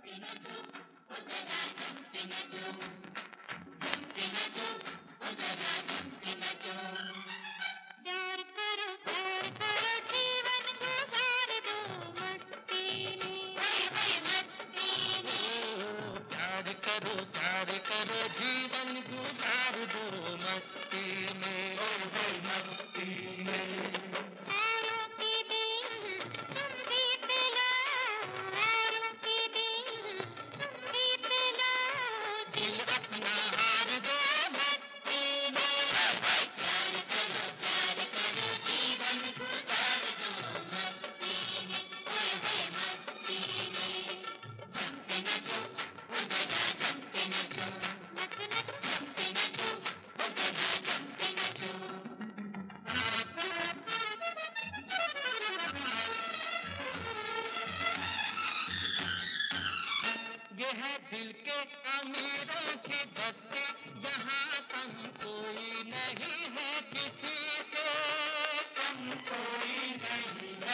प्यार करो जीवन गुजार दो मस्ती में। प्यार करो जीवन गुजार दो मस्ती में, ओ भाई मस्ती में। औरों के दिन तुम बीत लो, औरों के दिन तुम बीत लो, दिल अपना हार दो मस्ती में। प्यार करो जीवन गुजार दो मस्ती में, ओए होए मस्ती में। जमते नाचो ओ जरा जमते नाचो, नच नच जमते नाचो ओ जरा जमते नाचो। ये है दिल के अमीरों की बस्ती, यहाँ कम कोई नहीं है किसी से, कम कोई नहीं